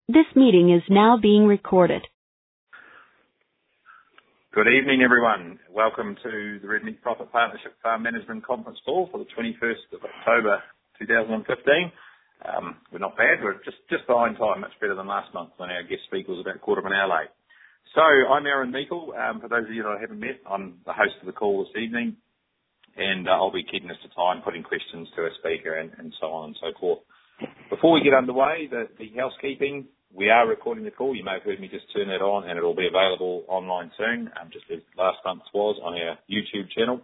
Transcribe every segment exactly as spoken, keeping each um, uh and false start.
This meeting is now being recorded. Good evening, everyone. Welcome to the Red Meat Profit Partnership Farm Management Conference Call for the twenty-first of October two thousand fifteen. Um, we're not bad. We're just, just behind time, much better than last month when our guest speaker was about a quarter of an hour late. So I'm Aaron Meikle. Um, for those of you that I haven't met, I'm the host of the call this evening, and uh, I'll be keeping us to time, putting questions to our speaker and, and so on and so forth. Before we get underway, the, the housekeeping, we are recording the call. You may have heard me just turn that on, and it'll be available online soon, um, just as last month's was on our YouTube channel.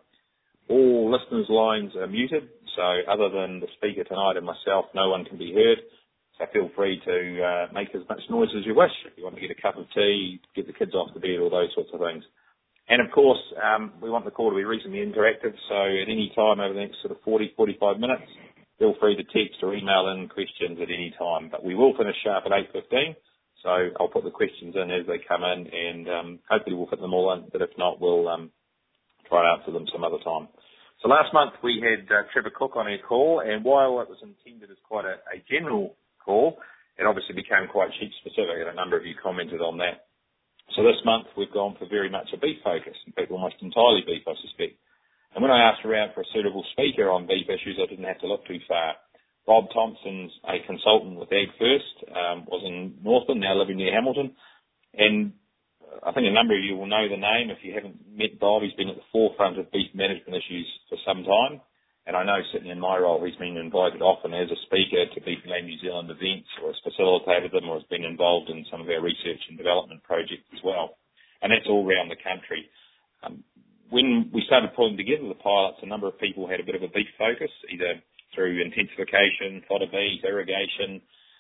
All listeners' lines are muted, so other than the speaker tonight and myself, no one can be heard. So feel free to uh, make as much noise as you wish. If you want to get a cup of tea, get the kids off the bed, all those sorts of things. And of course, um, we want the call to be reasonably interactive, so at any time over the next sort of forty, forty-five minutes, feel free to text or email in questions at any time. But we will finish sharp at eight fifteen, so I'll put the questions in as they come in, and um, hopefully we'll fit them all in, but if not, we'll um, try and answer them some other time. So last month we had uh, Trevor Cook on our call, and while it was intended as quite a, a general call, it obviously became quite sheep specific, and a number of you commented on that. So this month we've gone for very much a beef focus, in fact almost entirely beef I suspect. And when I asked around for a suitable speaker on beef issues, I didn't have to look too far. Bob Thompson's a consultant with Ag First, um, was in Northland, now living near Hamilton. And I think a number of you will know the name. If you haven't met Bob, he's been at the forefront of beef management issues for some time. And I know sitting in my role, he's been invited often as a speaker to Beefland New Zealand events, or has facilitated them, or has been involved in some of our research and development projects as well. And that's all around the country. Um, When we started pulling together the pilots, a number of people had a bit of a beef focus, either through intensification, fodder beef, irrigation,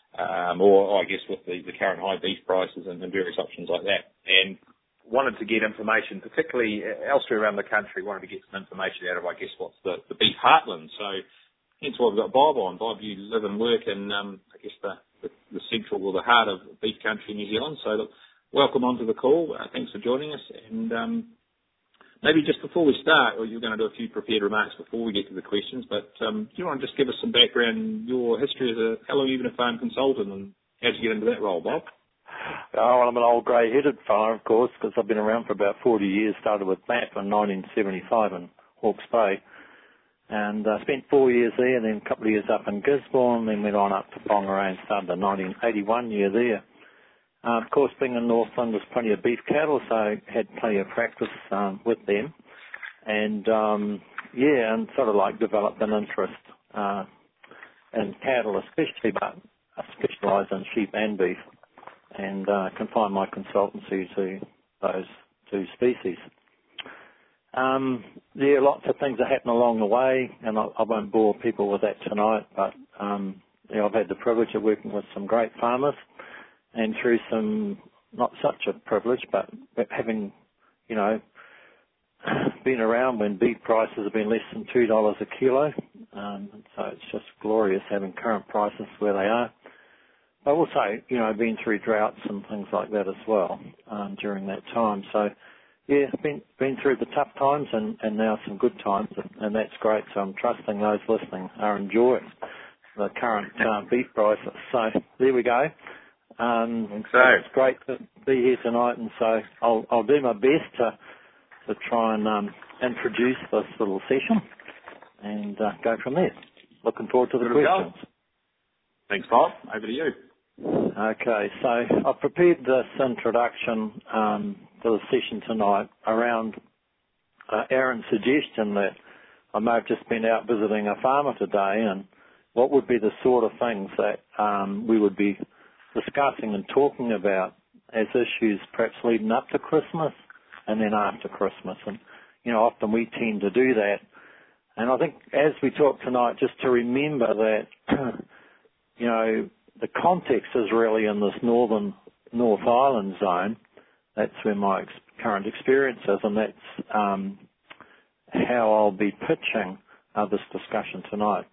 um, or I guess with the, the current high beef prices and, and various options like that. And wanted to get information, particularly elsewhere around the country, wanted to get some information out of, I guess, what's the, the beef heartland. So hence why we've got Bob on. Bob, you live and work in, um, I guess, the, the, the central or the heart of beef country in New Zealand. So look, welcome onto the call. Uh, thanks for joining us. And um, maybe just before we start, or you're going to do a few prepared remarks before we get to the questions, but um, do you want to just give us some background, your history as a, how long you've been a farm consultant, and how did you get into that role, Bob? Oh, well, I'm an old grey-headed farmer, of course, because I've been around for about forty years, started with M A P in nineteen seventy-five in Hawke's Bay, and uh, spent four years there, then a couple of years up in Gisborne, then went on up to Whangarei and started the nineteen eighty-one year there. Uh, of course, being in Northland, there's plenty of beef cattle, so I had plenty of practice um, with them. And, um, yeah, and sort of like developed an interest uh, in cattle especially, but I specialise in sheep and beef, and uh, confine my consultancy to those two species. Um, yeah, lots of things that happen along the way, and I, I won't bore people with that tonight, but um, yeah, I've had the privilege of working with some great farmers, and through some, not such a privilege, but having, you know, been around when beef prices have been less than two dollars a kilo. Um, so it's just glorious having current prices where they are. But also, you know, been through droughts and things like that as well um, during that time. So, yeah, been been through the tough times and, and now some good times, and, and that's great. So I'm trusting those listening are enjoying the current uh, beef prices. So there we go. Um, so. It's great to be here tonight, and so I'll, I'll do my best to to try and um, introduce this little session and uh, go from there. Looking forward to the Good questions. Thanks, Bob. Over to you. Okay, so I've prepared this introduction um, to the session tonight around uh, Aaron's suggestion that I may have just been out visiting a farmer today, and what would be the sort of things that um, we would be discussing and talking about as issues perhaps leading up to Christmas and then after Christmas. And, you know, often we tend to do that. And I think as we talk tonight, just to remember that, you know, the context is really in this northern North Island zone. That's where my ex- current experience is, and that's um, how I'll be pitching uh, this discussion tonight.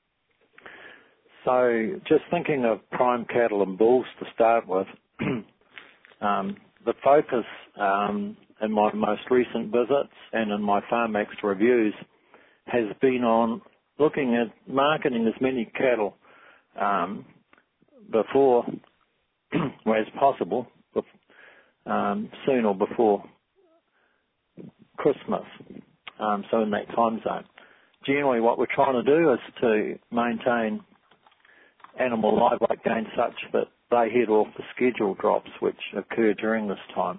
So just thinking of prime cattle and bulls to start with, um, the focus um, in my most recent visits and in my FarmX reviews has been on looking at marketing as many cattle um, before as possible, um, soon or before Christmas, um, so in that time zone. Generally what we're trying to do is to maintain animal live weight gain such that they head off the schedule drops which occur during this time.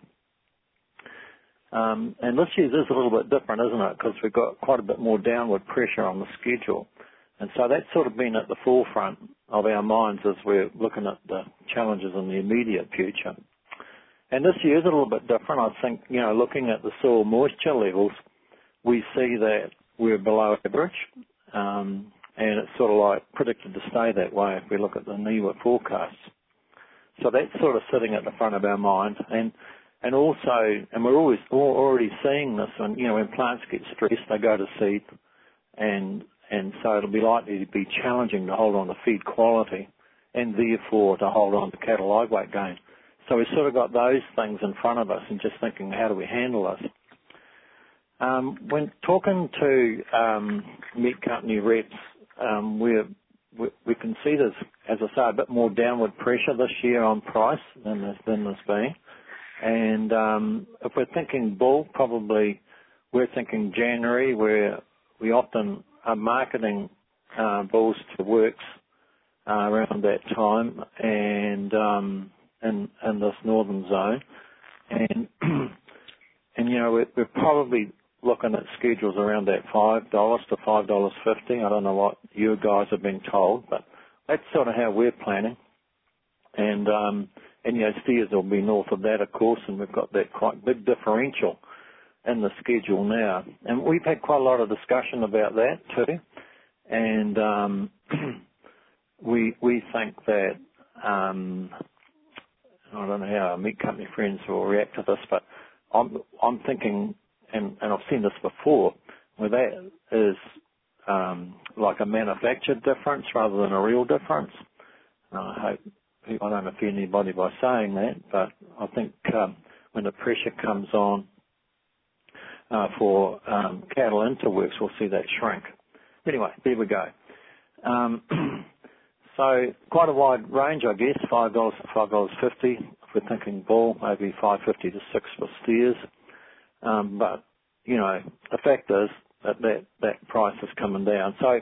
Um, and this year's is a little bit different, isn't it? Because we've got quite a bit more downward pressure on the schedule. And so that's sort of been at the forefront of our minds as we're looking at the challenges in the immediate future. And this year is a little bit different. I think, you know, looking at the soil moisture levels, we see that we're below average. Um, and it's sort of like predicted to stay that way if we look at the NIWA forecasts. So that's sort of sitting at the front of our mind. And and also, and we're always already seeing this, when, you know, when plants get stressed, they go to seed, and and so it'll be likely to be challenging to hold on to feed quality and therefore to hold on to cattle live weight gain. So we've sort of got those things in front of us and just thinking, how do we handle this? Um, when talking to um, meat company reps, um, we're, we, we can see there's, as I say, a bit more downward pressure this year on price than there's, than there's been. And um, if we're thinking bull, probably we're thinking January, where we often are marketing uh, bulls to works uh, around that time, and um, in, in this northern zone. And, and you know, we're, we're probably looking at schedules around that five dollars to five dollars fifty. I don't know what you guys have been told, but that's sort of how we're planning. And, um, and you know, steers will be north of that, of course, and we've got that quite big differential in the schedule now. And we've had quite a lot of discussion about that too. And um, we we think that, um, I don't know how our meat company friends will react to this, but I'm, I'm thinking, and, and I've seen this before, where that is um, like a manufactured difference rather than a real difference. Uh, I hope I don't offend anybody by saying that, but I think um, when the pressure comes on uh, for um, cattle into works, we'll see that shrink. Anyway, there we go. Um, so quite a wide range, I guess, five dollars to five dollars fifty. If we're thinking bull, maybe five fifty to six for steers. Um, but, you know, the fact is that, that that price is coming down. So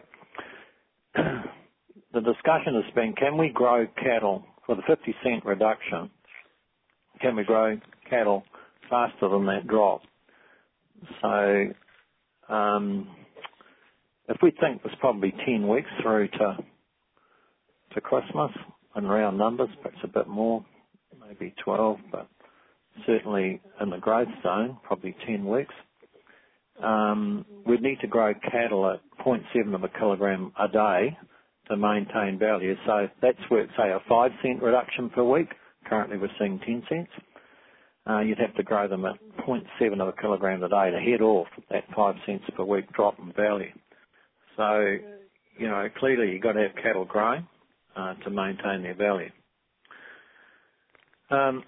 the discussion has been, can we grow cattle for the fifty cent reduction? Can we grow cattle faster than that drop? So um, if we think there's probably ten weeks through to to Christmas in round numbers, perhaps a bit more, maybe twelve, but certainly in the growth zone, probably ten weeks. Um, we'd need to grow cattle at zero point seven of a kilogram a day to maintain value. So that's worth, say, a five cent reduction per week. Currently we're seeing ten cents. Uh, you'd have to grow them at zero point seven of a kilogram a day to head off that five cents per week drop in value. So, you know, clearly you've got to have cattle growing uh, to maintain their value. Um,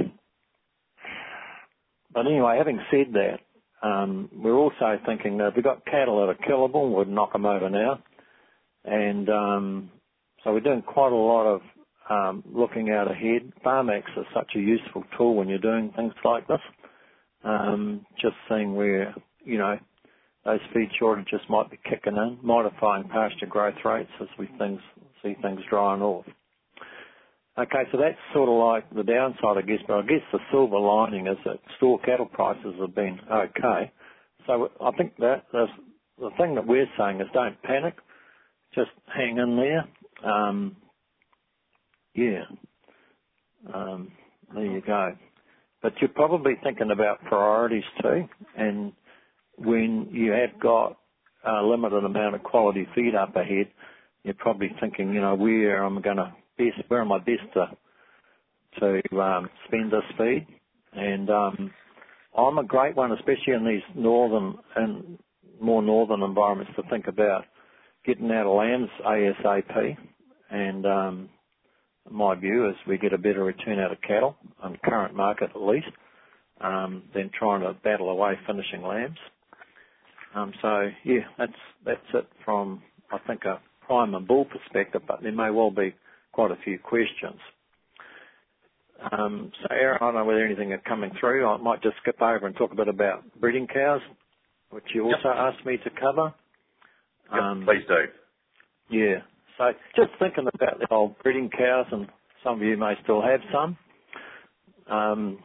but anyway, having said that, um, we're also thinking that if we've got cattle that are killable, we'd knock them over now. And um, so we're doing quite a lot of um, looking out ahead. Farmax is such a useful tool when you're doing things like this. Um, just seeing where, you know, those feed shortages might be kicking in, modifying pasture growth rates as we things, see things drying off. Okay, so that's sort of like the downside, I guess, but I guess the silver lining is that store cattle prices have been okay. So I think that the thing that we're saying is don't panic. Just hang in there. Um, yeah. Um, there you go. But you're probably thinking about priorities too. And when you have got a limited amount of quality feed up ahead, you're probably thinking, you know, where am I going to best, where am I best to, to um, spend this feed? And um, I'm a great one, especially in these northern and more northern environments, to think about getting out of lambs ASAP, and um, my view is we get a better return out of cattle, on the current market at least, um, than trying to battle away finishing lambs. Um, so, yeah, that's that's it from, I think, a prime and bull perspective, but there may well be quite a few questions. Um, so, Aaron, I don't know whether anything is coming through. I might just skip over and talk a bit about breeding cows, which you also yep. asked me to cover. Yep, um, please do. Yeah. So just thinking about the old breeding cows, and some of you may still have some. Um,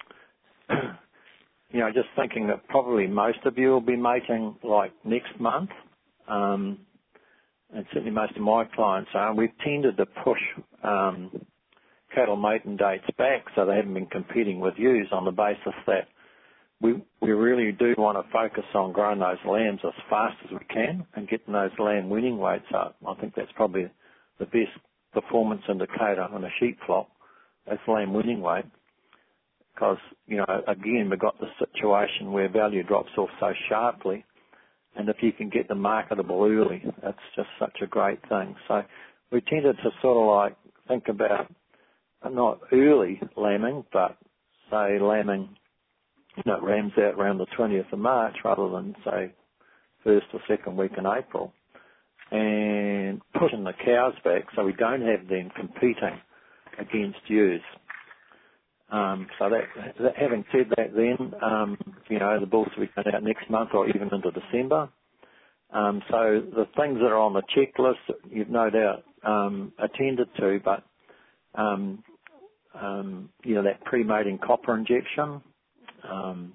you know, just thinking that probably most of you will be mating like next month. Um, and certainly most of my clients are. We've tended to push um, cattle mating dates back so they haven't been competing with ewes on the basis that we we really do want to focus on growing those lambs as fast as we can and getting those lamb weaning weights up. I think that's probably the best performance indicator on a sheep flock, that's lamb weaning weight. Because, you know, again, we've got the situation where value drops off so sharply, and if you can get them marketable early, that's just such a great thing. So we tended to sort of like think about not early lambing, but say lambing, you know, rams out around the twentieth of March rather than, say, first or second week in April, and pushing the cows back so we don't have them competing against ewes. Um, so that, that, having said that then, um, you know, the bulls will be coming out next month or even into December. Um, so the things that are on the checklist, you've no doubt um, attended to, but, um, um, you know, that pre-mating copper injection. Um,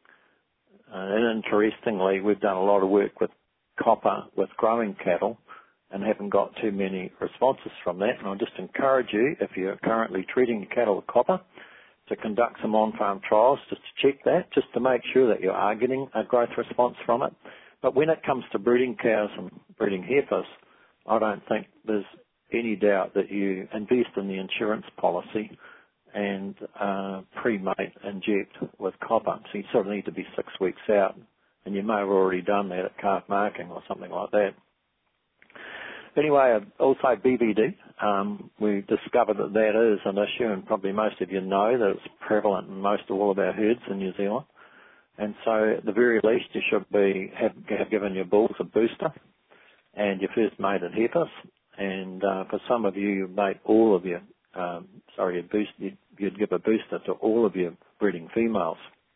and interestingly, we've done a lot of work with copper with growing cattle and haven't got too many responses from that. And I'll just encourage you, if you're currently treating your cattle with copper, to conduct some on-farm trials just to check that, just to make sure that you are getting a growth response from it. But when it comes to breeding cows and breeding heifers, I don't think there's any doubt that you invest in the insurance policy and uh, pre-mate inject with copper. So you sort of need to be six weeks out, and you may have already done that at calf marking or something like that. Anyway, also B V D, um, we discovered that that is an issue, and probably most of you know that it's prevalent in most of all of our herds in New Zealand. And so at the very least, you should be have, have given your bulls a booster and your first mated heifers. And uh, for some of you, you mate all of your, um, sorry, you'd, boost, you'd, you'd give a booster to all of your breeding females.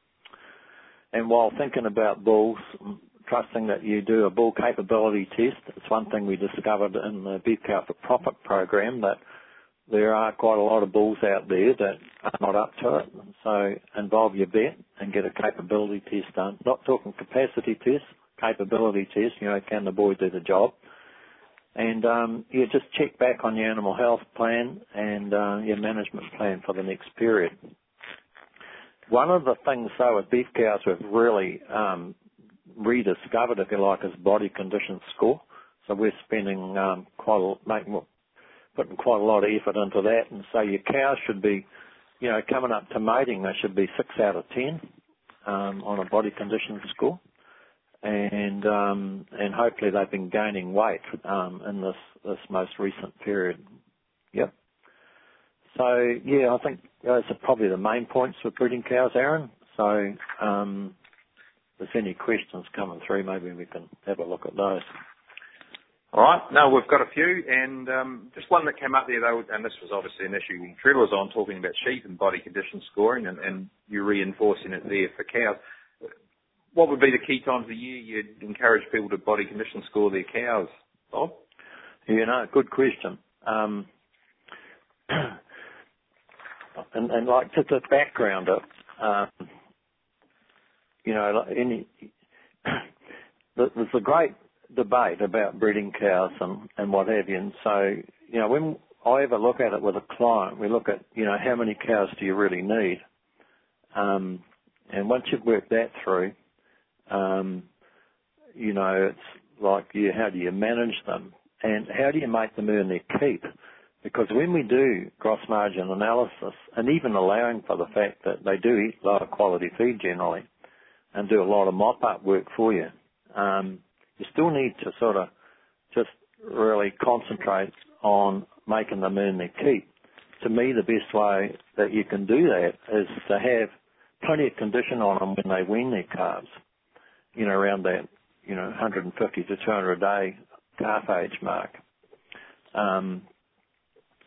And while thinking about bulls, trusting that you do a bull capability test. It's one thing we discovered in the Beef Cow for Profit program, that there are quite a lot of bulls out there that are not up to it. So involve your vet and get a capability test done. Not talking capacity test, capability test, you know, can the boy do the job? And um, you just check back on your animal health plan and uh, your management plan for the next period. One of the things, though, with beef cows we've really um, rediscovered, if you like, is body condition score. So we're spending um, quite a, making, putting quite a lot of effort into that. And so your cows should be, you know, coming up to mating, they should be six out of ten um, on a body condition score. And um, and hopefully they've been gaining weight um, in this, this most recent period. Yep. So, yeah, I think those are probably the main points with breeding cows, Aaron. So um, if there's any questions coming through, maybe we can have a look at those. All right. No, we've got a few, and um, just one that came up there, though, and this was obviously an issue Trevor was on, talking about sheep and body condition scoring, and, and you reinforcing it there for cows. What would be the key times of the year you'd encourage people to body condition score their cows, Bob? You know, good question. Um, and, and like to the background of, um, you know, any, there's a great debate about breeding cows and, and what have you. And so, you know, when I ever look at it with a client, we look at, you know, how many cows do you really need? Um, and once you've worked that through, um, you know, it's like, yeah, how do you manage them? And how do you make them earn their keep? Because when we do gross margin analysis, and even allowing for the fact that they do eat lower quality feed generally and do a lot of mop-up work for you, um, you still need to sort of just really concentrate on making them earn their keep. To me, the best way that you can do that is to have plenty of condition on them when they wean their calves, you know, around that, you know, one fifty to two hundred a day calf age mark. Um,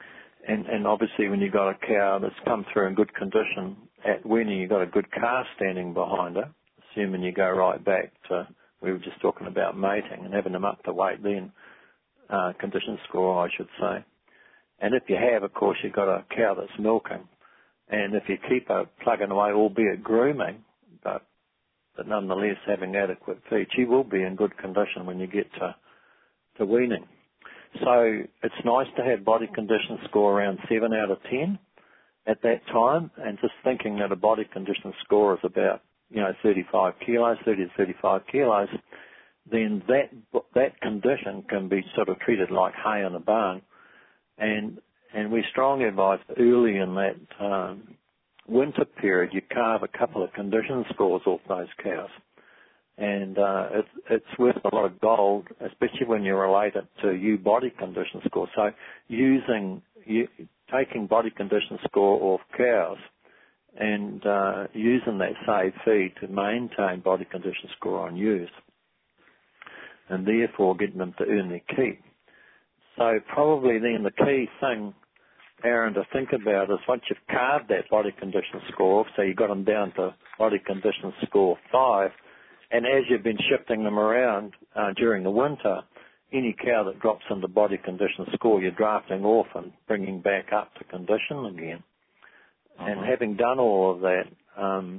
and, and obviously when you've got a cow that's come through in good condition at weaning, you've got a good calf standing behind her, assuming you go right back to, we were just talking about mating and having them up to weight then, uh, condition score, I should say. And if you have, of course, you've got a cow that's milking. And if you keep her plugging away, albeit grooming, but, but nonetheless having adequate feed, she will be in good condition when you get to, to weaning. So it's nice to have body condition score around seven out of ten at that time, and just thinking that a body condition score is about, you know, thirty-five kilos, thirty to thirty-five kilos, then that that condition can be sort of treated like hay in a barn. And and we strongly advise early in that um, winter period you carve a couple of condition scores off those cows. And uh, it's, it's worth a lot of gold, especially when you relate it to U body condition score. So using, you, taking body condition score off cows and uh, using that save feed to maintain body condition score on ewes, and therefore getting them to earn their keep. So probably then the key thing, Aaron, to think about is once you've carved that body condition score off, so you've got them down to body condition score five, and as you've been shifting them around uh, during the winter, any cow that drops into body condition score, you're drafting off and bringing back up to condition again. Uh-huh. And having done all of that, um,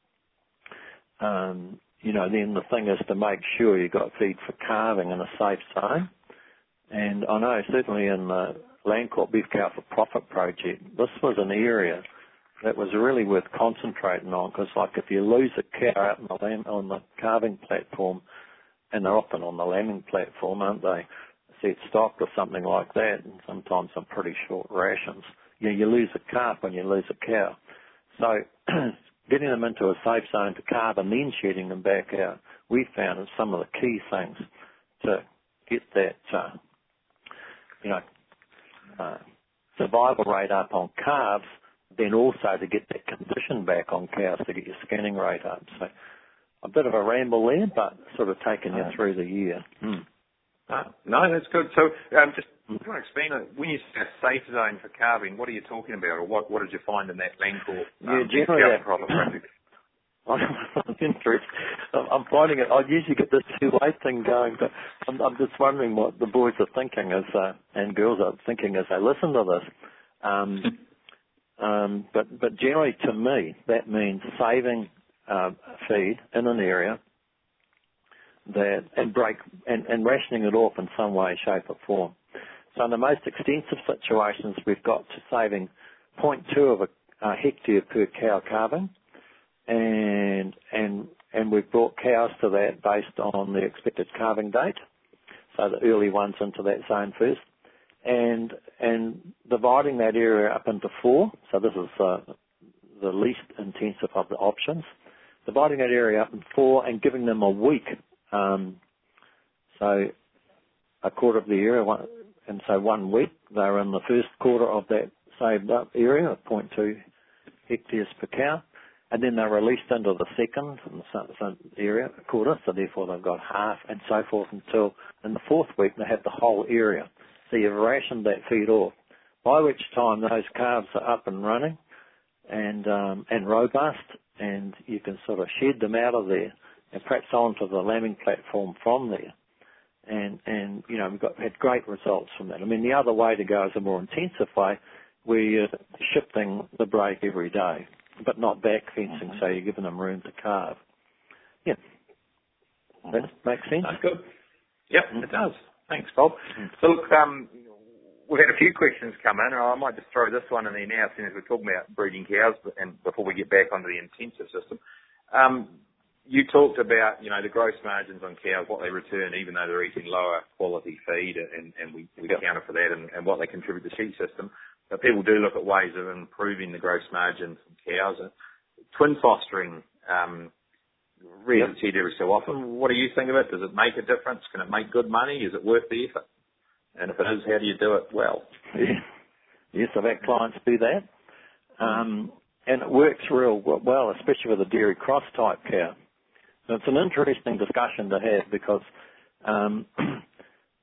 um, you know, then the thing is to make sure you've got feed for calving in a safe zone. And I know certainly in the Landcorp Beef Cow for Profit project, this was an area that was really worth concentrating on, because like if you lose a cow out on the, lamb, on the calving platform, and they're often on the lambing platform, aren't they, set stocked or something like that, and sometimes some pretty short rations. Yeah, you lose a calf when you lose a cow. So getting them into a safe zone to calve and then shedding them back out, we found is some of the key things to get that, uh, you know, uh, survival rate up on calves, then also to get that condition back on cows to get your scanning rate up. So a bit of a ramble there, but sort of taking you through the year. Mm. Oh, no, that's good. So um, just mm. can I explain it? When you say a safe zone for calving, what are you talking about, or what, what did you find in that Landcorp um, yeah, generally that, profit project? I'm interested. I'm finding it. I usually get this two-way thing going, but I'm, I'm just wondering what the boys are thinking as uh, and girls are thinking as they listen to this. Um, um, but but generally, to me, that means saving uh, feed in an area that and break and, and rationing it off in some way, shape, or form. So in the most extensive situations, we've got to saving zero point two of a, a hectare per cow calving. And and and we've brought cows to that based on the expected calving date, so the early ones into that zone first, and and dividing that area up into four. So this is uh, the least intensive of the options. Dividing that area up in four and giving them a week. Um, so a quarter of the area, one, and so one week they're in the first quarter of that saved up area, zero point two hectares per cow. And then they're released into the second and the area, a quarter, so therefore they've got half and so forth until in the fourth week they have the whole area. So you've rationed that feed off, by which time those calves are up and running and um, and robust, and you can sort of shed them out of there and perhaps onto the lambing platform from there. And, and you know, we've got had great results from that. I mean, the other way to go is a more intensive way where you're shifting the break every day, but not back fencing, mm-hmm. so you're giving them room to calve. Yeah. Mm-hmm. That makes sense? That's good. Yep, mm-hmm. It does. Thanks, Bob. Mm-hmm. So, look, um, we've had a few questions come in, and I might just throw this one in there now, since we're talking about breeding cows, and before we get back onto the intensive system. Um, you talked about, you know, the gross margins on cows, what they return, even though they're eating lower quality feed, and, and we, we yep. accounted for that, and, and what they contribute to the sheep system. But people do look at ways of improving the gross margin from cows. Twin fostering, um, reasons yep. every so often. What do you think of it? Does it make a difference? Can it make good money? Is it worth the effort? And if it is, how do you do it well? Yeah. Yes, I've had clients do that. Um, and it works real well, especially with a dairy cross type cow. So it's an interesting discussion to have, because um,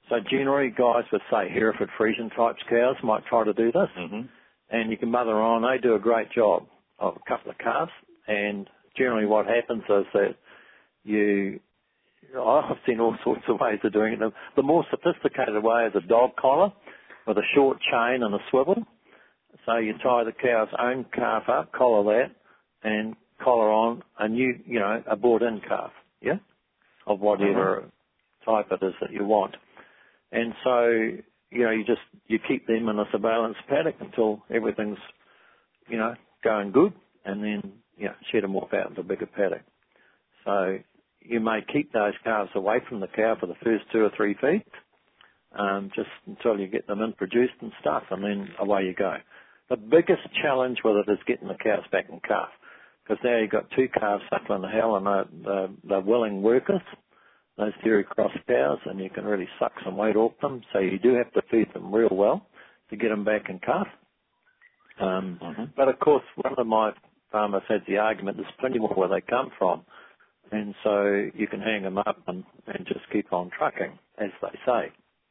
So generally guys with, say, Hereford Friesian types cows might try to do this, Mm-hmm. and you can mother on. They do a great job of a couple of calves, and generally what happens is that you, I've seen all sorts of ways of doing it. The, the more sophisticated way is a dog collar with a short chain and a swivel. So you tie the cow's own calf up, collar that, and collar on a new, you know, a brought-in calf, yeah, of whatever mm-hmm. type it is that you want. And so, you know, you just, you keep them in a surveillance paddock until everything's, you know, going good, and then, you know, shed them off out into a bigger paddock. So you may keep those calves away from the cow for the first two or three feet, um, just until you get them introduced and stuff, and then away you go. The biggest challenge with it is getting the cows back in calf, because now you've got two calves suckling the hell, and they're, they're, they're willing workers, those dairy cross cows, and you can really suck some weight off them. So you do have to feed them real well to get them back in calf. Um, mm-hmm. But of course, one of my farmers had the argument, there's plenty more where they come from, and so you can hang them up and, and just keep on trucking, as they say.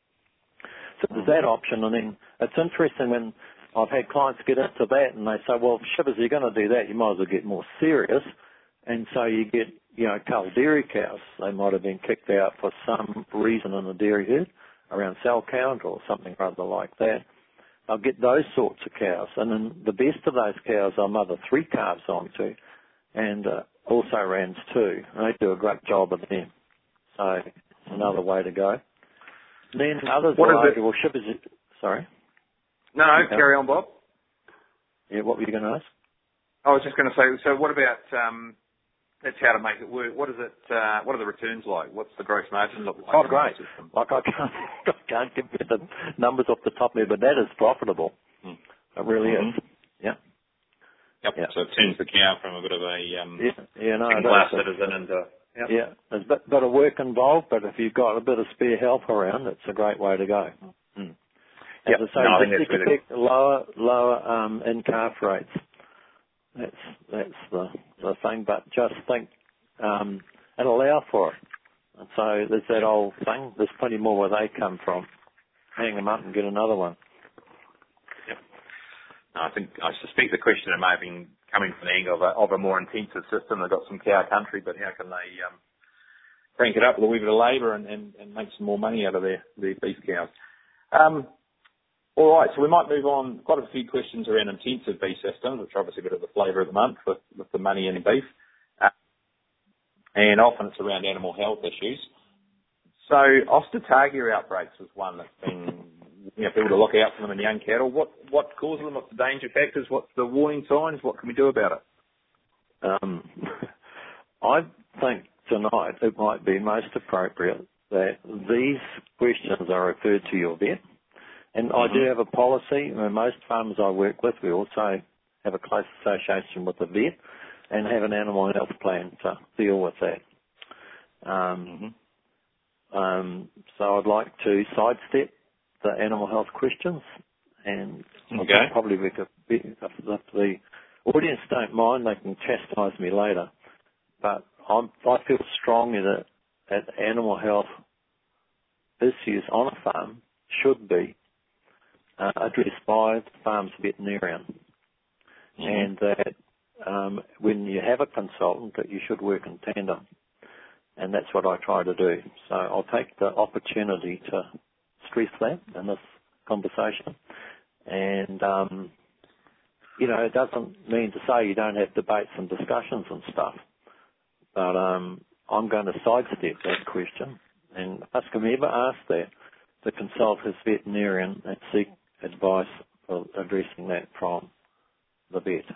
So there's that option, and then it's interesting when I've had clients get into that and they say, well, Shivers, you're going to do that, you might as well get more serious. And so you get, you know, cull dairy cows. They might have been kicked out for some reason in the dairy herd, around cell count or something rather like that. I'll get those sorts of cows. And then the best of those cows I'll mother three calves onto, and uh, also rams too. And they do a great job of them. So it's another way to go. Then others what will is argue, it? well, Shivers, sorry. No, no, carry on, Bob. Yeah, what were you going to ask? I was just going to say, so what about, um, that's how to make it work. What is it, uh, what are the returns like? What's the gross margin look like? Oh, great. Like I can't, I can't give you the numbers off the top of me, but that is profitable. Mm. It really mm-hmm. is. Yeah. Yep. Yeah. So it turns the cow from a bit of a, um, yeah, yeah, no, class citizen into, yep. Yeah, there's a bit, bit of work involved, but if you've got a bit of spare help around, it's a great way to go. Mm. As yep. I say, no, I just expect lower, lower um, in-calf rates. That's that's the the thing, but just think um, and allow for it. And so there's that old thing. There's plenty more where they come from. Hang them up and get another one. Yep. No, I think I suspect the question may have been coming from the angle of a, of a more intensive system. They've got some cow country, but how can they um, crank it up with a wee bit of labour and, and, and make some more money out of their, their beef cows? Um, All right, so we might move on. Quite a few questions around intensive beef systems, which are obviously a bit of the flavour of the month with, with the money in beef. Uh, and often it's around animal health issues. So Osteotargia outbreaks is one that's been, you know, people to look out for them in young cattle. What what causes them? What's the danger factors? What's the warning signs? What can we do about it? Um, I think tonight it might be most appropriate that these questions are referred to your vet. And mm-hmm. I do have a policy. I mean, most farmers I work with, we also have a close association with the vet and have an animal health plan to deal with that. Um, mm-hmm. um, so I'd like to sidestep the animal health questions, and okay. probably we could, if the audience don't mind, they can chastise me later. But I'm, I feel strongly that, that animal health issues on a farm should be Uh, addressed by the farm's veterinarian, mm-hmm. and that um, when you have a consultant that you should work in tandem, and that's what I try to do. So I'll take the opportunity to stress that in this conversation, and um, you know, it doesn't mean to say you don't have debates and discussions and stuff, but um, I'm going to sidestep that question and ask whomever asked that to consult his veterinarian and seek advice for addressing that from the vet.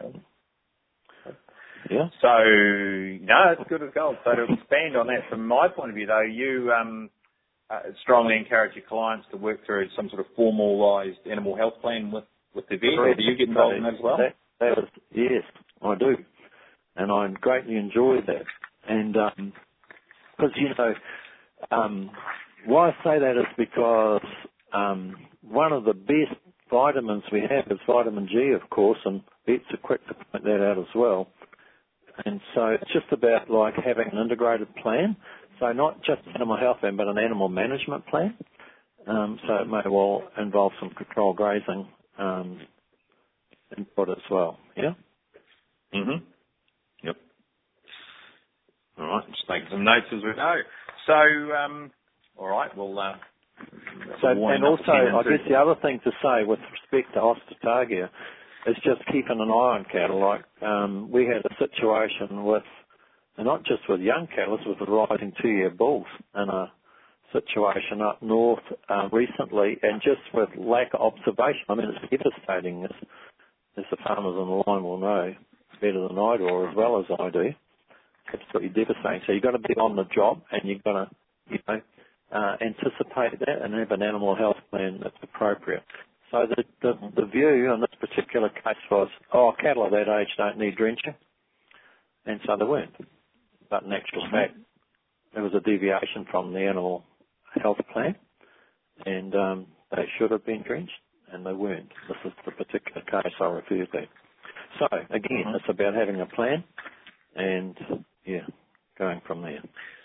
Yeah. So no, it's good as gold. So to expand on that, from my point of view, though, you um, uh, strongly encourage your clients to work through some sort of formalised animal health plan with with the vet. Or do you get involved in that as well? That, that is, yes, I do, and I greatly enjoy that. And because um, you know, um, why I say that is because um, one of the best vitamins we have is vitamin G, of course, and vets are quick to point that out as well. And so it's just about like having an integrated plan. So not just animal health plan, but an animal management plan. Um, so it may well involve some controlled grazing um, input as well. Yeah. Mhm. Yep. All right. Just making some notes as we go. So, um, all right. Well. Uh, so and also, I guess the other thing to say with respect to Ostatagia is just keeping an eye on cattle. Like um, we had a situation with, and not just with young cattle, with the rising two-year bulls in a situation up north uh, recently, and just with lack of observation. I mean, it's devastating, as, as the farmers on the line will know better than I do, or as well as I do. It's absolutely devastating. So you've got to be on the job, and you've got to, you know, uh, anticipate that and have an animal health plan that's appropriate. So the, the, the view in this particular case was, oh, cattle of that age don't need drenching, and so they weren't. But in actual fact, there was a deviation from the animal health plan, and um, they should have been drenched, and they weren't. This is the particular case I refer to. So, again, mm-hmm. it's about having a plan and, yeah, going from there.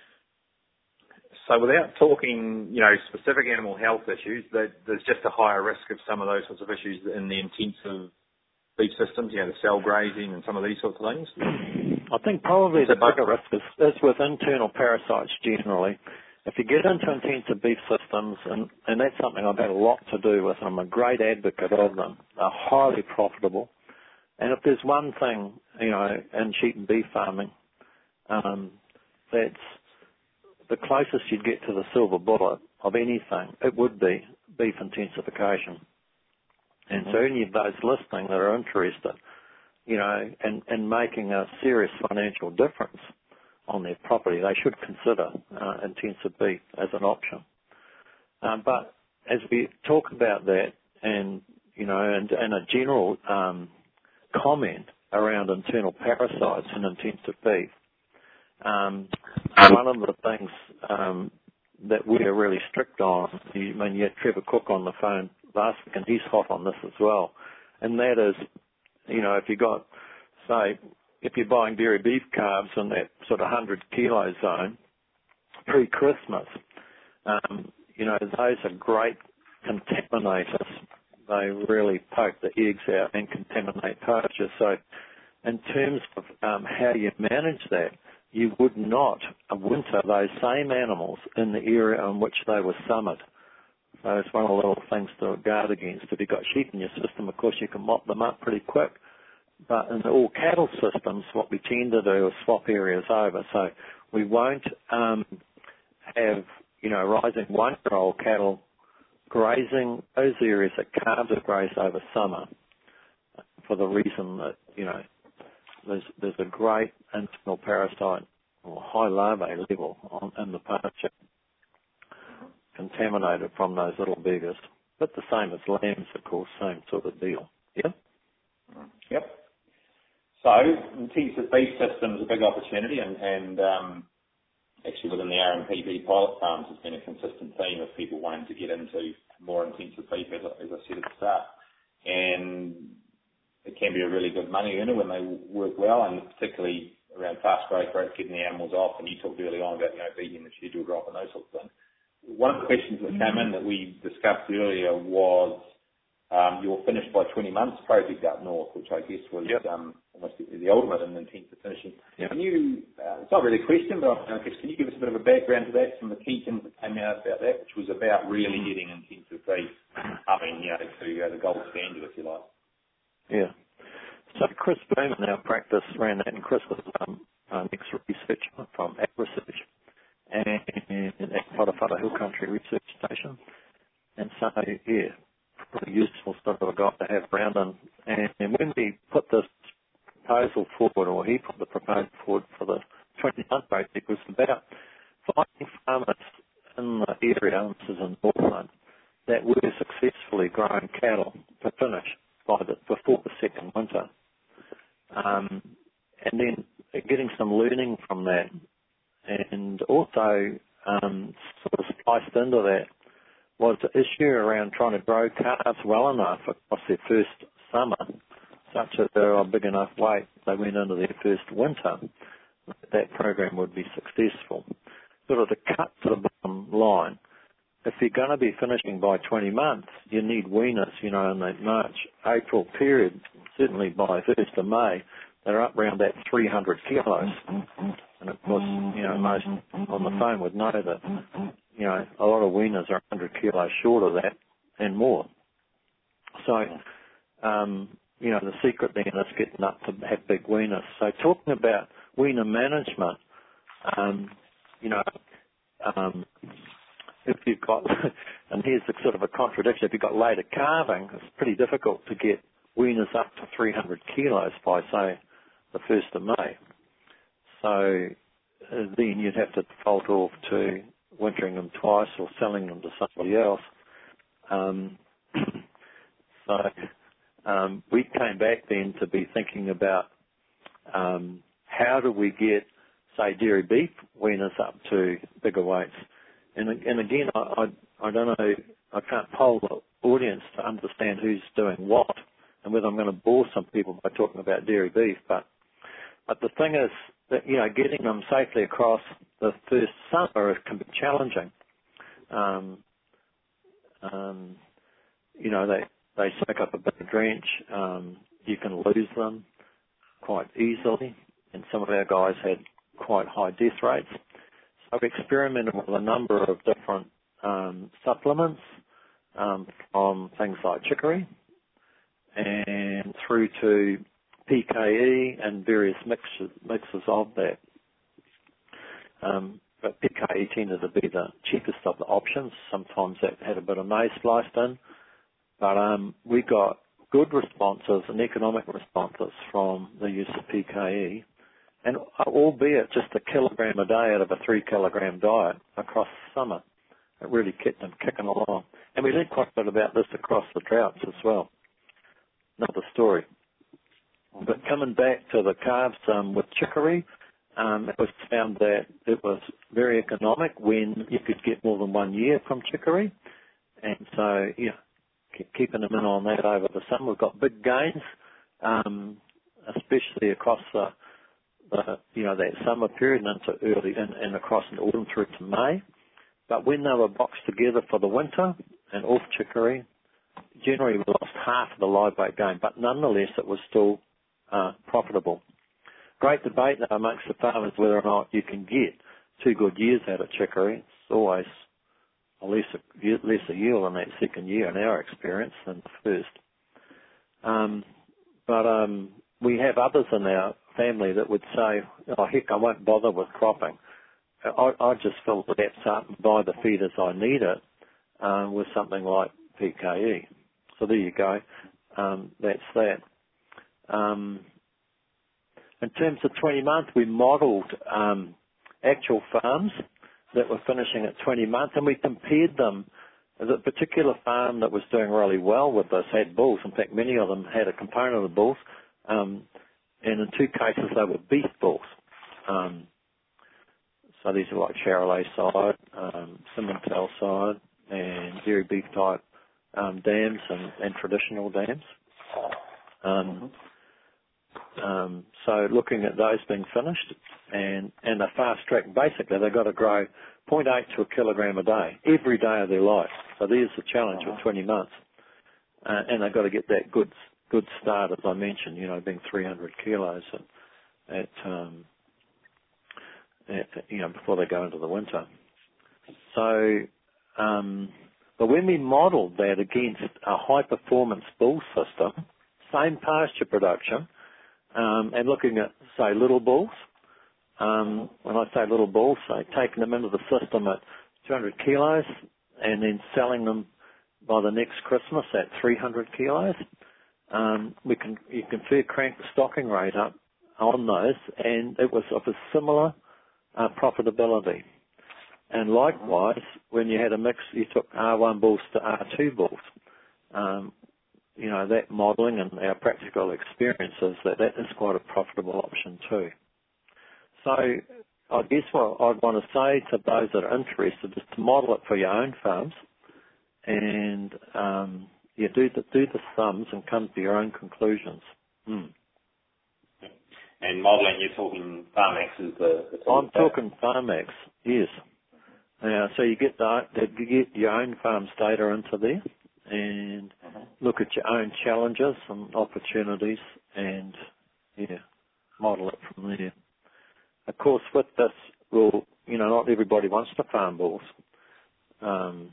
So without talking, you know, specific animal health issues, that there's just a higher risk of some of those sorts of issues in the intensive beef systems, you know, the cell grazing and some of these sorts of things? I think probably the bigger risk is, is with internal parasites generally. If you get into intensive beef systems, and, and that's something I've had a lot to do with, I'm a great advocate of them. They're highly profitable. And if there's one thing, you know, in sheep and beef farming, um, that's the closest you'd get to the silver bullet of anything, it would be beef intensification. And so any of those listening that are interested, you know, and, and making a serious financial difference on their property, they should consider uh, intensive beef as an option. Um, but as we talk about that and, you know, and, and a general um, comment around internal parasites in intensive beef, um, one of the things um, that we're really strict on, you, I mean, you had Trevor Cook on the phone last week, and he's hot on this as well, and that is, you know, if you got, say, if you're buying dairy beef calves in that sort of one hundred kilo zone pre-Christmas, um, you know, those are great contaminators. They really poke the eggs out and contaminate pastures. So in terms of um, how you manage that, you would not winter those same animals in the area in which they were summered. So it's one of the little things to guard against. If you've got sheep in your system, of course, you can mop them up pretty quick. But in all cattle systems, what we tend to do is swap areas over. So we won't um, have, you know, rising one-year-old cattle grazing those areas that calves are grazed over summer for the reason that, you know, there's, there's a great internal parasite or high larvae level on, in the pasture contaminated from those little beggars. But the same as lambs, of course, same sort of deal. Yeah? Yep. So intensive beef system is a big opportunity, and, and um, actually within the R M P B pilot farms has been a consistent theme of people wanting to get into more intensive beef, as, as I said at the start. And it can be a really good money earner when they work well, and particularly around fast growth rates, getting the animals off. And you talked early on about, you know, beating the schedule drop and those sorts of things. One of the questions that came in that we discussed earlier was um, your Finish by twenty months project up north, which I guess was yep. um, almost the, the ultimate in intensive finishing. Yep. Can you, uh, it's not really a question, but I guess, can you give us a bit of a background to that, some of the key things that came out about that, which was about really getting intensive beef, I mean, you know, to uh, the gold standard, if you like. Yeah. So Chris Boom in our practice ran that, and Chris was um, um, ex-researcher from Ag Research and at Whakawhata Hill Country Research Station. And so, yeah, pretty useful sort of a guy to have around. And, and, and when we put this proposal forward, or he put the proposal forward for the twenty-month project, it was about finding farmers in the area, and this is in Northland, that were successfully growing cattle to finish by the, before the second winter. Um, and then getting some learning from that. And also um, sort of spliced into that was the issue around trying to grow calves well enough across their first summer, such that they were a big enough weight they went into their first winter, that program would be successful. Sort of to cut to the bottom line, if you're going to be finishing by twenty months, you need weaners, you know, in that March, April period, certainly by first of May, they're up around that three hundred kilos. And of course, you know, most on the phone would know that, you know, a lot of weaners are one hundred kilos short of that and more. So, um, you know, the secret then is getting up to have big weaners. So talking about weaner management, um, you know, um, if you've got, and here's the sort of a contradiction, if you've got later calving, it's pretty difficult to get weaners up to three hundred kilos by, say, the first of May. So uh, then you'd have to default off to wintering them twice or selling them to somebody else. Um, so um, we came back then to be thinking about um, how do we get, say, dairy beef weaners up to bigger weights. And, and again, I, I, I don't know, I can't poll the audience to understand who's doing what and whether I'm going to bore some people by talking about dairy beef. But, but the thing is that, you know, getting them safely across the first summer can be challenging. Um, um, you know, they, they soak up a big drench. Um, you can lose them quite easily. And some of our guys had quite high death rates. So I've experimented with a number of different um, supplements um, from things like chicory and through to P K E and various mixtures, mixes of that. Um, but P K E tended to be the cheapest of the options. Sometimes that had a bit of maize spliced in. But um, we got good responses and economic responses from the use of P K E. And albeit just a kilogram a day out of a three kilogram diet across the summer, it really kept them kicking along. And we learned quite a bit about this across the droughts as well. Another story. But coming back to the calves um, with chicory, um, it was found that it was very economic when you could get more than one year from chicory. And so, yeah, keep keeping them in on that over the summer. We've got big gains, um, especially across the Uh, you know, that summer period and into early and, and across the autumn through to May. But when they were boxed together for the winter and off chicory, generally we lost half of the live weight gain, but nonetheless it was still uh, profitable. Great debate now amongst the farmers whether or not you can get two good years out of chicory. It's always a lesser, lesser yield in that second year in our experience than the first. Um, but um, we have others in our family that would say, oh, heck, I won't bother with cropping. I, I just fill the gaps up and buy the feed as I need it uh, with something like P K E. So there you go. Um, that's that. Um, in terms of twenty months, we modelled um, actual farms that were finishing at twenty months, and we compared them. The particular farm that was doing really well with this had bulls. In fact, many of them had a component of the bulls. Um, And in two cases, they were beef bulls. Um, so these are like Charolais side, um, Simmental side, and dairy beef type um, dams and, and traditional dams. Um, um, so looking at those being finished, and, and a fast track, basically they've got to grow zero point eight to a kilogram a day every day of their life. So there's the challenge with twenty months. Uh, and they've got to get that good good start, as I mentioned, you know, being three hundred kilos at, at, um, at you know, before they go into the winter. So, um, but when we modelled that against a high-performance bull system, same pasture production, um, and looking at, say, little bulls, um, when I say little bulls, say taking them into the system at two hundred kilos and then selling them by the next Christmas at three hundred kilos, Um, we can you can fair crank the stocking rate up on those, and it was of a similar uh, profitability. And likewise, when you had a mix, you took R one bulls to R two bulls. Um, you know, that modelling and our practical experiences, that that is quite a profitable option too. So I guess what I'd want to say to those that are interested is to model it for your own farms and um, yeah, do the, do the sums and come to your own conclusions. Mm. And modelling, you're talking Farmex is the, the tool. I'm talking Farmex, yes. Uh, so you get the, you get your own farm's data into there and uh-huh. look at your own challenges and opportunities and, yeah, model it from there. Of course, with this, well, you know, not everybody wants to farm bulls. Um,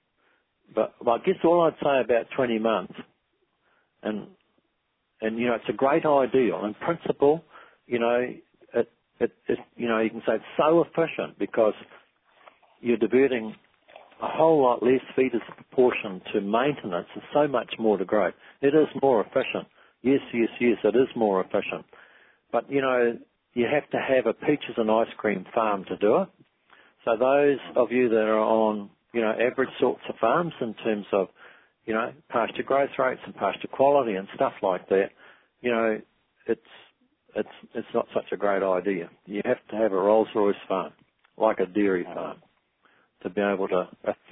but well, I guess all I'd say about twenty months, and, and, you know, it's a great ideal. In principle, you know, it, it, it, you know, you can say it's so efficient because you're diverting a whole lot less feed as a proportion to maintenance and so much more to growth. It is more efficient. Yes, yes, yes, it is more efficient. But, you know, you have to have a peaches and ice cream farm to do it. So those of you that are on, you know, average sorts of farms in terms of, you know, pasture growth rates and pasture quality and stuff like that, you know, it's it's it's not such a great idea. You have to have a Rolls-Royce farm, like a dairy farm, to be able to,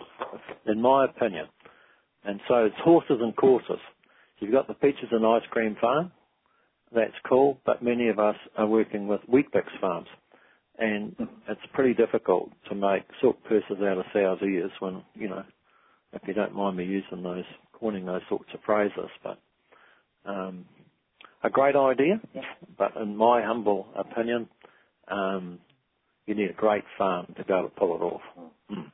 in my opinion. And so it's horses and courses. You've got the peaches and ice cream farm, that's cool, but many of us are working with Weet-Bix farms. And it's pretty difficult to make silk purses out of sow's ears when, you know, if you don't mind me using those, coining those sorts of phrases. But um, a great idea, but in my humble opinion, um, you need a great farm to be able to pull it off. Mm.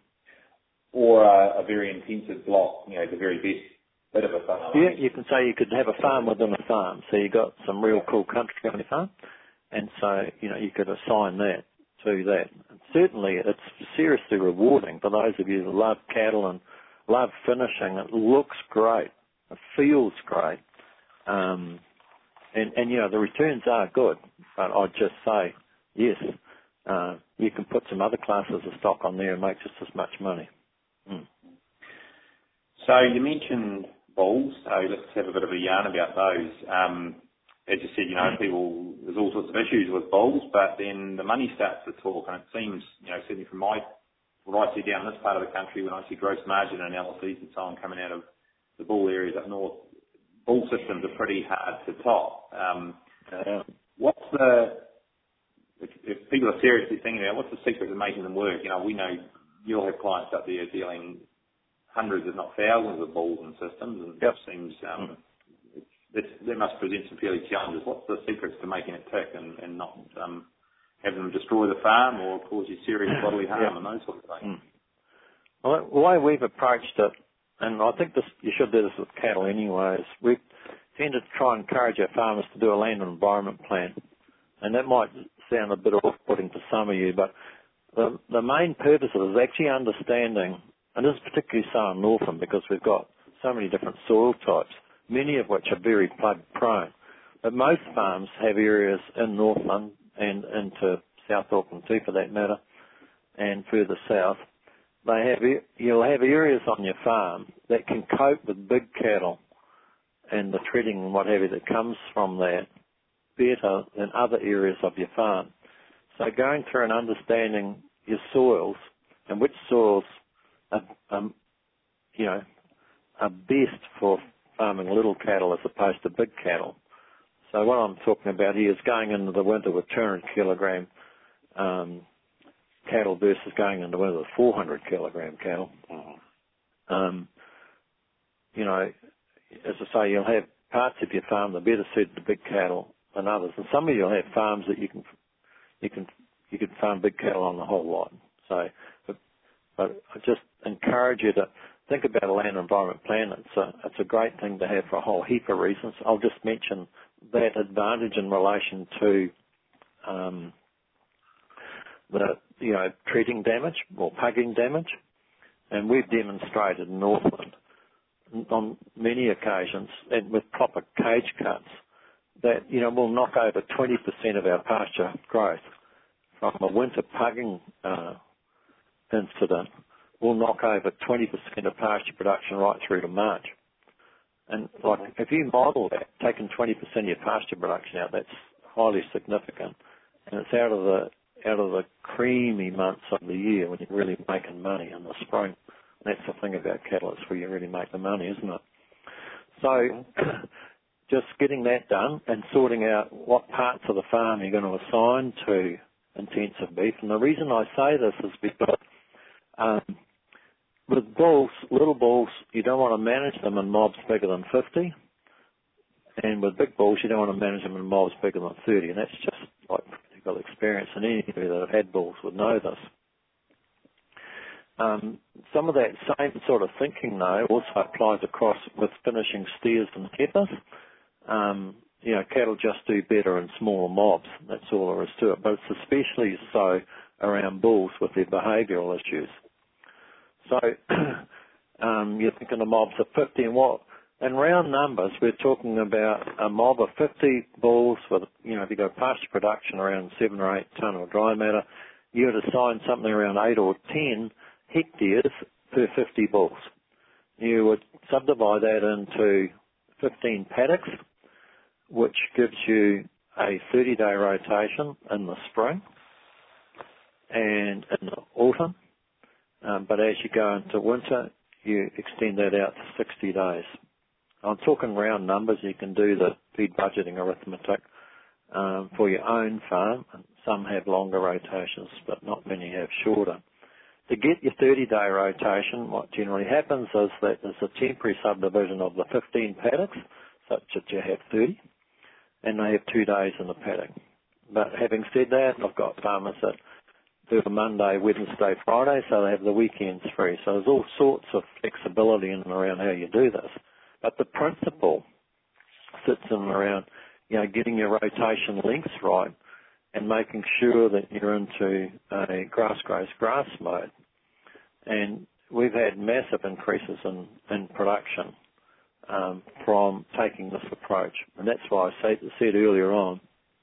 Or uh, a very intensive block, you know, the very best bit of a farm. Yeah, you can say you could have a farm within a farm. So you got some real cool country on your farm. And so, you know, you could assign that to that. And certainly it's seriously rewarding for those of you who love cattle and love finishing. It looks great. It feels great. Um, and, and, you know, the returns are good. But I'd just say, yes, uh, you can put some other classes of stock on there and make just as much money. Mm. So you mentioned bulls, so let's have a bit of a yarn about those. Um, as you said, you know, people, there's all sorts of issues with bulls, but then the money starts to talk, and it seems, you know, certainly from my, what I see down this part of the country, when I see gross margin analyses and so on coming out of the bull areas up north, bull systems are pretty hard to top. Um, uh, what's the, if, if people are seriously thinking about what's the secret to making them work? You know, we know you'll have clients up there dealing hundreds, if not thousands, of bulls and systems, and yep. it seems um, it, that must present some fairly challenges. What's the secrets to making it tick and, and not um, having them destroy the farm or cause you serious bodily harm yep. and those sorts of things? Mm. Well, the way we've approached it, and I think this you should do this with cattle anyway, is we tended to try and encourage our farmers to do a land and environment plan. And that might sound a bit off-putting to some of you, but the, the main purpose of it is actually understanding, and this is particularly so in Northland because we've got so many different soil types, many of which are very flood prone. But most farms have areas in Northland and into South Auckland too, for that matter, and further south. They have you'll have areas on your farm that can cope with big cattle and the treading and what have you that comes from that better than other areas of your farm. So going through and understanding your soils and which soils are, um, you know, are best for farming little cattle as opposed to big cattle. So what I'm talking about here is going into the winter with two hundred kilogram um, cattle versus going into winter with four hundred kilogram cattle. Um, you know, as I say, you'll have parts of your farm that are better suited to big cattle than others, and some of you'll have farms that you can you can you can farm big cattle on the whole lot. So, but, but I just encourage you to think about a land environment plan. It's a it's a great thing to have for a whole heap of reasons. I'll just mention that advantage in relation to um, the you know treating damage or pugging damage, and we've demonstrated in Northland on many occasions and with proper cage cuts that, you know, we'll knock over twenty percent of our pasture growth from a winter pugging uh, incident. We'll knock over twenty percent of pasture production right through to March. And like, if you model that, taking twenty percent of your pasture production out, that's highly significant. And it's out of the out of the creamy months of the year when you're really making money in the spring. That's the thing about cattle, it's where you really make the money, isn't it? So just getting that done and sorting out what parts of the farm you're going to assign to intensive beef. And the reason I say this is because Um, with bulls, little bulls, you don't want to manage them in mobs bigger than fifty. And with big bulls, you don't want to manage them in mobs bigger than thirty. And that's just like practical experience. And anybody that have had bulls would know this. Um, some of that same sort of thinking, though, also applies across with finishing steers and heifers. Um, you know, cattle just do better in smaller mobs. That's all there is to it. But it's especially so around bulls with their behavioural issues. So um, you're thinking of mobs of fifty, and what? In round numbers, we're talking about a mob of fifty bulls with, you know, if you go pasture production around seven or eight tonne of dry matter, you would assign something around eight or ten hectares per fifty bulls. You would subdivide that into fifteen paddocks, which gives you a thirty-day rotation in the spring and in the autumn. Um, but as you go into winter, you extend that out to sixty days. I'm talking round numbers. You can do the feed budgeting arithmetic um, for your own farm. Some have longer rotations, but not many have shorter. To get your thirty-day rotation, what generally happens is that there's a temporary subdivision of the fifteen paddocks, such that you have thirty, and they have two days in the paddock. But having said that, I've got farmers that do a Monday, Wednesday, Friday, so they have the weekends free. So there's all sorts of flexibility in and around how you do this. But the principle sits in and around, you know, getting your rotation lengths right and making sure that you're into a grass grows grass mode. And we've had massive increases in, in production um, from taking this approach. And that's why I say, said earlier on,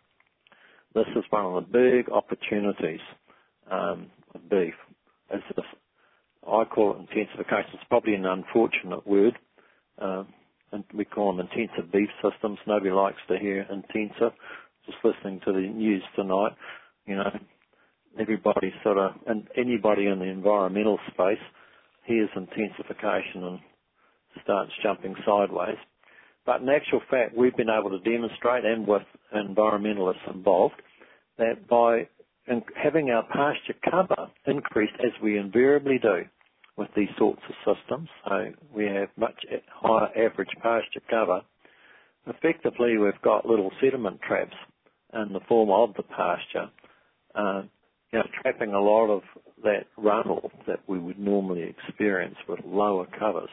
this is one of the big opportunities um, of beef. Is this, I call it intensification. It's probably an unfortunate word. Uh, and we call them intensive beef systems. Nobody likes to hear intensive. Just listening to the news tonight, you know, everybody sort of, and anybody in the environmental space hears intensification and starts jumping sideways. But in actual fact, we've been able to demonstrate, and with environmentalists involved, that by having our pasture cover increased, as we invariably do with these sorts of systems, so we have much higher average pasture cover, effectively we've got little sediment traps in the form of the pasture, uh, you know, trapping a lot of that runoff that we would normally experience with lower covers.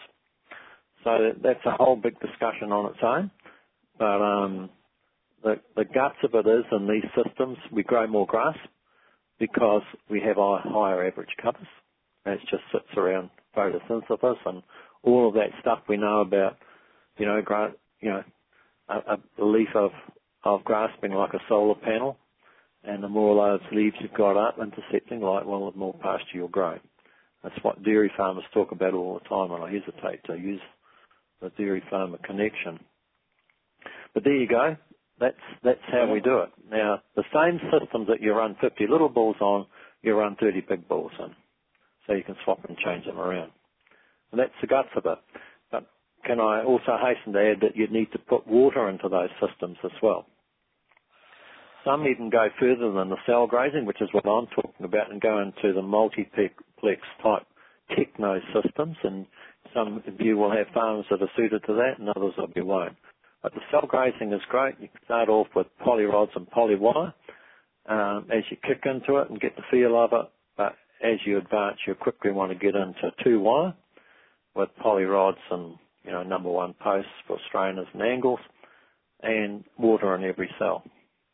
So that's a whole big discussion on its own, but um, the, the guts of it is in these systems we grow more grass because we have higher average covers. And it just sits around photosynthesis and all of that stuff we know about, you know, gra- you know, a, a leaf of, of grass being like a solar panel, and the more of those leaves you've got up intercepting light, well, the more pasture you'll grow. That's what dairy farmers talk about all the time, and I hesitate to use the dairy farmer connection. But there you go. That's that's how we do it. Now, the same systems that you run fifty little bulls on, you run thirty big bulls in. So you can swap and change them around. And that's the guts of it. But can I also hasten to add that you need to put water into those systems as well. Some even go further than the cell grazing, which is what I'm talking about, and go into the multiplex type techno systems. And some of you will have farms that are suited to that, and others of you won't. But the cell grazing is great. You can start off with polyrods and polywire um, as you kick into it and get the feel of it. But as you advance, you quickly want to get into two-wire with polyrods and, you know, number one posts for strainers and angles, and water in every cell.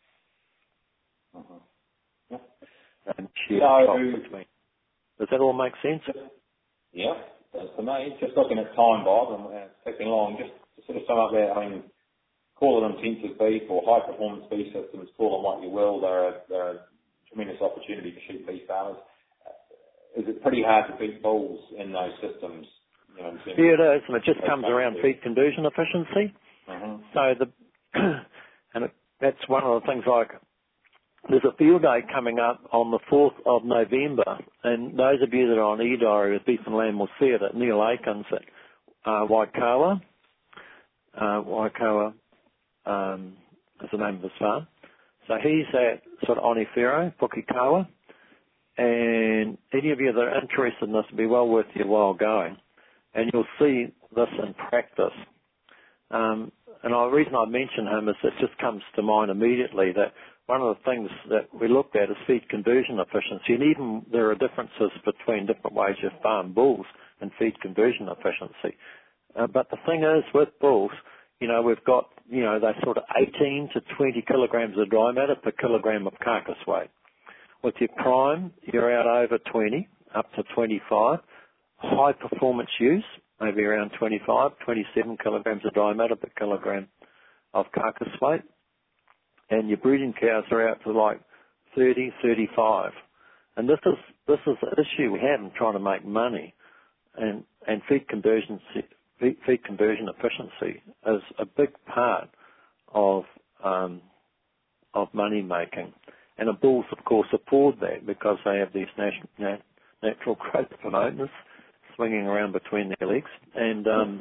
Uh-huh. Yeah. And shear so, between. Does that all make sense? Yeah, that's for me. Just looking at time, Bob, and uh, it's taking long. Just to sort of sum up there, I mean, call it intensive beef or high-performance beef systems, call them what you will. They're a, they're a tremendous opportunity for sheep beef farmers. Is it pretty hard to beat bulls in those systems? You know, yeah, it is, and it just comes around feed conversion efficiency. Uh-huh. So the and it, that's one of the things. Like, there's a field day coming up on the fourth of November, and those of you that are on eDiary with Beef and Lamb will see it at Neil Aikens at uh, Waikawa. Uh, Waikawa um, is the name of his farm. So he's at sort of Onefero, Pukikawa. and any of you that are interested in this will be well worth your while going. And you'll see this in practice. Um, and the reason I mention him is it just comes to mind immediately that one of the things that we looked at is feed conversion efficiency. And even there are differences between different ways you farm bulls and feed conversion efficiency. Uh, but the thing is, with bulls, you know, we've got, you know, they're sort of eighteen to twenty kilograms of dry matter per kilogram of carcass weight. With your prime, you're out over twenty, up to twenty-five. High performance use, maybe around twenty-five, twenty-seven kilograms of dry matter per kilogram of carcass weight. And your breeding cows are out to like thirty, thirty-five. And this is, this is the issue we have in trying to make money. And, and feed conversion, feed, feed conversion efficiency is a big part of, um, of money making. And the bulls, of course, afford that because they have these nat- nat- natural growth hormones swinging around between their legs. And um,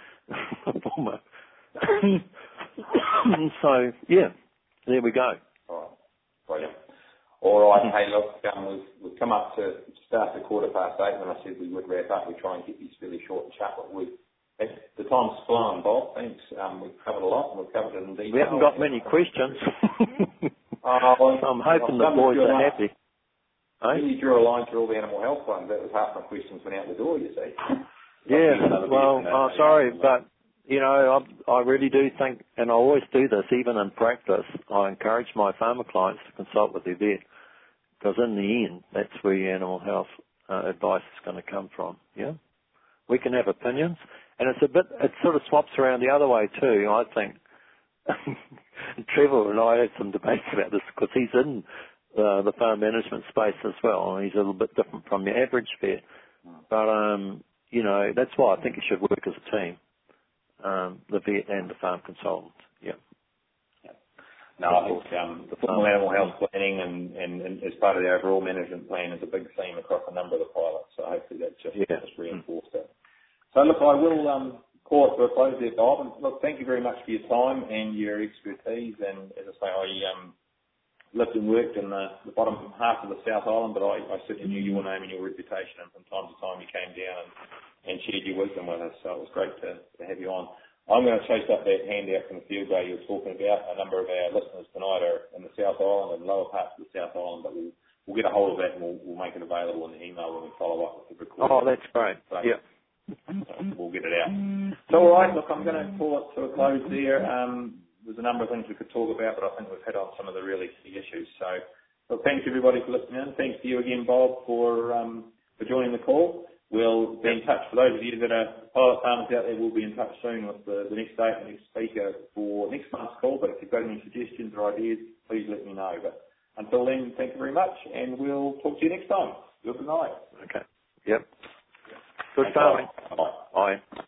so, yeah, there we go. All right, brilliant. All right, hey, look, um, we've, we've come up to start the quarter past eight. When I said we would wrap up, we try and get these fairly short and sharp, but we the time's flown, Bob. Thanks. Um, we've covered a lot, and we've covered it in detail. We haven't got many questions. Uh, well, so I'm hoping the boys are happy. When you drew a line through all the animal health ones, that was half my questions went out the door, you see. Yeah, well, I'm sorry, but, you know, I, I really do think, and I always do this, even in practice, I encourage my farmer clients to consult with their vet, because in the end, that's where your animal health uh, advice is going to come from, yeah? We can have opinions, and it's a bit, it sort of swaps around the other way too, I think. Trevor and I had some debates about this because he's in uh, the farm management space as well. He's a little bit different from your average vet. But, um, you know, that's why I think you should work as a team, um, the vet and the farm consultant. Yeah. yeah. No, I think um, the formal animal health planning and, and, and as part of the overall management plan is a big theme across a number of the pilots. So hopefully that just, yeah. just reinforced that. So, look, I will... Um, call it to a close there, Bob. And look, thank you very much for your time and your expertise. And as I say, I um, lived and worked in the, the bottom half of the South Island, but I, I certainly knew your name and your reputation. And from time to time, you came down and, and shared your wisdom with us. So it was great to, to have you on. I'm going to chase up that handout from the field day you were talking about. A number of our listeners tonight are in the South Island and lower parts of the South Island, but we'll, we'll get a hold of that and we'll, we'll make it available in the email when we follow up with the recording. Oh, that's great. So, yeah. We'll get it out. So, all right, look, I'm going to call it to a close there. Um, there's a number of things we could talk about, but I think we've hit on some of the really key issues. So, look, thanks everybody for listening in. Thanks to you again, Bob, for um, for joining the call. We'll be in touch. For those of you that are pilot farmers out there, we'll be in touch soon with the, the next date and next speaker for next month's call. But if you've got any suggestions or ideas, please let me know. But until then, thank you very much, and we'll talk to you next time. Good night. Okay. Yep. Good farming. Bye. Bye.